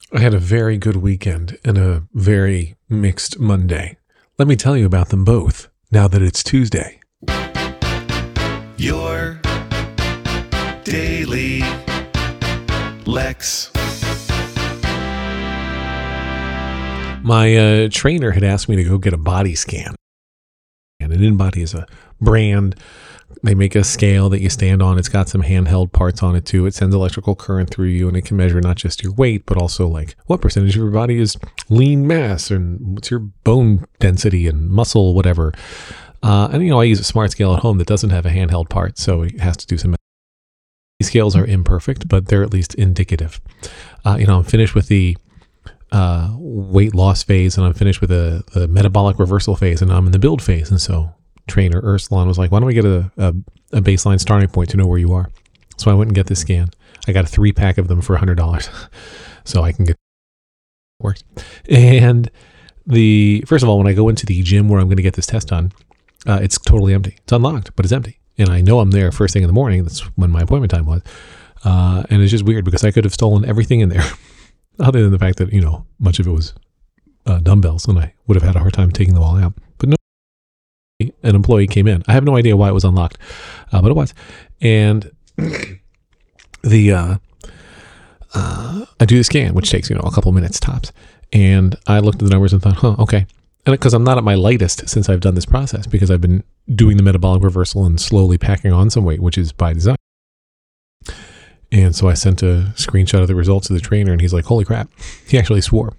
I had a very good weekend and a very mixed Monday. Let me tell you about them both, now that it's Tuesday. Your Daily Lex. My trainer had asked me to go get a body scan. And an InBody is a brand. They make a scale that you stand on. It's got some handheld parts on it too. It sends electrical current through you, and it can measure not just your weight, but also like what percentage of your body is lean mass and what's your bone density and muscle, whatever. And I use a smart scale at home that doesn't have a handheld part, so it has to do some. These scales are imperfect, but they're at least indicative. I'm finished with the weight loss phase, and I'm finished with the metabolic reversal phase, and I'm in the build phase. And so trainer Ursula was like, why don't we get a baseline starting point to know where you are? So I went and get this scan. I got a 3-pack of them for $100 so I can get it worked. And first of all, when I go into the gym where I'm going to get this test done, it's totally empty. It's unlocked, but it's empty. And I know I'm there first thing in the morning. That's when my appointment time was. And it's just weird because I could have stolen everything in there other than the fact that, much of it was dumbbells, and I would have had a hard time taking them all out. But no, an employee came in. I have no idea why it was unlocked, but it was. And I do the scan, which takes, a couple minutes tops. And I looked at the numbers and thought, okay. And because I'm not at my lightest since I've done this process, because I've been doing the metabolic reversal and slowly packing on some weight, which is by design. And so I sent a screenshot of the results to the trainer, and he's like, holy crap. He actually swore.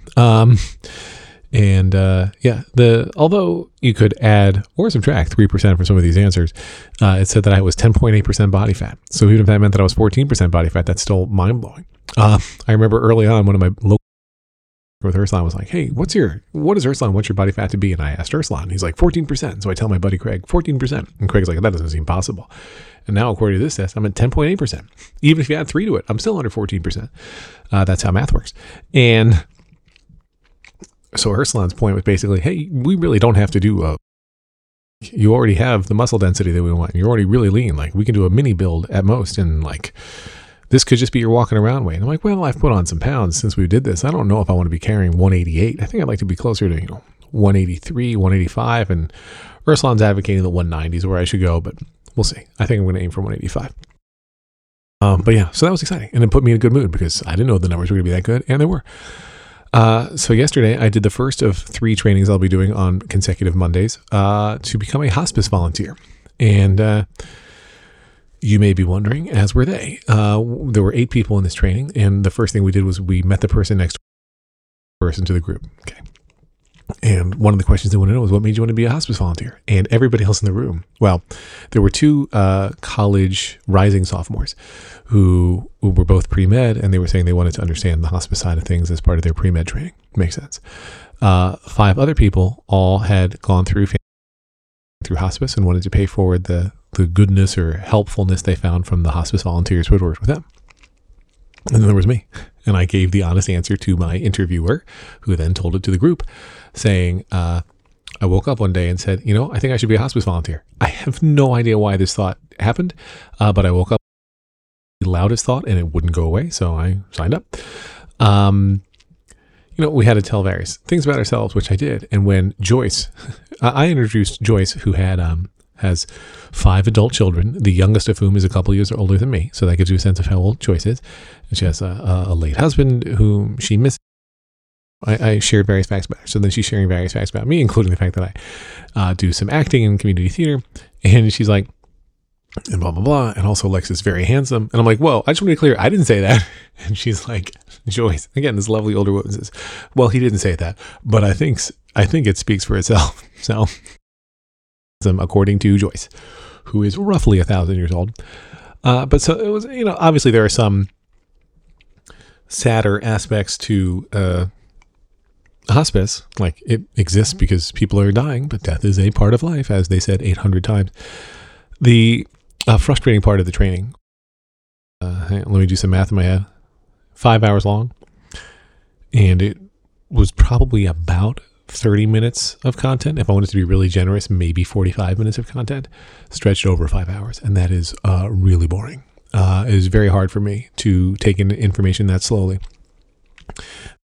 Although you could add or subtract 3% for some of these answers, it said that I was 10.8% body fat. So even if that meant that I was 14% body fat, that's still mind blowing. I remember early on, one of my local with Ursula was like, hey, what is Ursula wants your body fat to be? And I asked Ursula, and he's like, 14%. So I tell my buddy Craig, 14%. And Craig's like, that doesn't seem possible. And now, according to this test, I'm at 10.8%. Even if you add 3 to it, I'm still under 14%. That's how math works. And so Ursula's point was basically, hey, we really don't have to do you already have the muscle density that we want. You're already really lean. Like, we can do a mini build at most, and like, this could just be your walking around weight. And I'm like, well, I've put on some pounds since we did this. I don't know if I want to be carrying 188. I think I'd like to be closer to, 183, 185. And Ursula's advocating the 190s where I should go, but we'll see. I think I'm going to aim for 185. But yeah, so that was exciting. And it put me in a good mood because I didn't know the numbers were going to be that good, and they were. So yesterday I did the first of 3 trainings I'll be doing on consecutive Mondays to become a hospice volunteer. And you may be wondering, as were they. There were 8 people in this training, and the first thing we did was we met the person next person to the group. Okay. And one of the questions they wanted to know was, what made you want to be a hospice volunteer? And everybody else in the room, well, there were 2 college rising sophomores who were both pre-med, and they were saying they wanted to understand the hospice side of things as part of their pre-med training. Makes sense. 5 other people all had gone through hospice and wanted to pay forward the goodness or helpfulness they found from the hospice volunteers who had worked with them. And then there was me. And I gave the honest answer to my interviewer, who then told it to the group, saying, I woke up one day and said, I think I should be a hospice volunteer. I have no idea why this thought happened, but I woke up with the loudest thought and it wouldn't go away. So I signed up. We had to tell various things about ourselves, which I did. And when Joyce, I introduced Joyce, who has 5 adult children, the youngest of whom is a couple years older than me. So that gives you a sense of how old Joyce is. And she has a late husband whom she misses. I shared various facts about her. So then she's sharing various facts about me, including the fact that I do some acting in community theater. And she's like, and blah, blah, blah. And also Lex is very handsome. And I'm like, whoa, I just want to be clear. I didn't say that. And she's like, Joyce, again, this lovely older woman says, well, he didn't say that, but I think it speaks for itself. So according to Joyce, who is roughly 1,000 years old. But so it was, obviously there are some sadder aspects to hospice. Like, it exists because people are dying, but death is a part of life, as they said 800 times. The frustrating part of the training, let me do some math in my head, 5 hours long, and it was probably about 30 minutes of content. If I wanted to be really generous, maybe 45 minutes of content stretched over 5 hours. And that is really boring. It is very hard for me to take in information that slowly.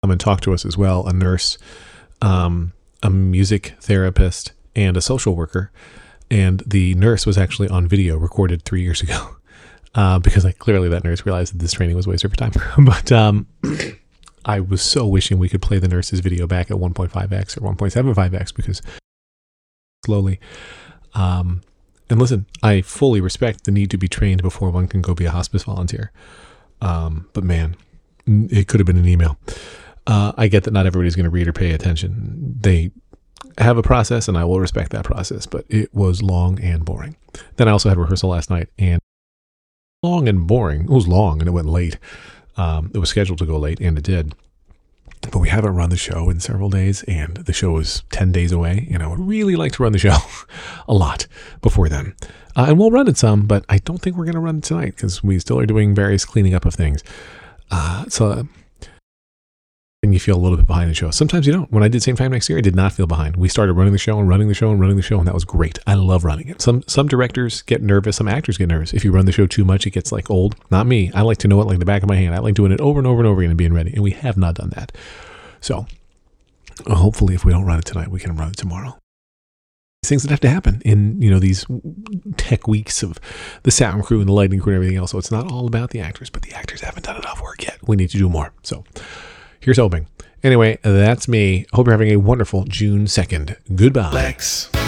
come and talk to us as well, a nurse, a music therapist, and a social worker. And the nurse was actually on video recorded 3 years ago because clearly that nurse realized that this training was a waste of her time. But I was so wishing we could play the nurse's video back at 1.5x or 1.75x because slowly. And listen, I fully respect the need to be trained before one can go be a hospice volunteer. But man, it could have been an email. I get that not everybody's going to read or pay attention. They have a process, and I will respect that process, but it was long and boring. Then I also had rehearsal last night, and long and boring. It was long, and it went late. It was scheduled to go late, and it did. But we haven't run the show in several days, and the show is 10 days away, and I would really like to run the show a lot before then. And we'll run it some, but I don't think we're going to run it tonight because we still are doing various cleaning up of things. And you feel a little bit behind the show. Sometimes you don't. When I did Same Time Next Year, I did not feel behind. We started running the show, and that was great. I love running it. Some directors get nervous. Some actors get nervous. If you run the show too much, it gets old. Not me. I like to know it like the back of my hand. I like doing it over and over and over again and being ready. And we have not done that. So hopefully if we don't run it tonight, we can run it tomorrow. Things that have to happen in, these tech weeks of the sound crew and the lighting crew and everything else. So it's not all about the actors, but the actors haven't done enough work yet. We need to do more. So here's hoping. Anyway, that's me. Hope you're having a wonderful June 2nd. Goodbye. Lex.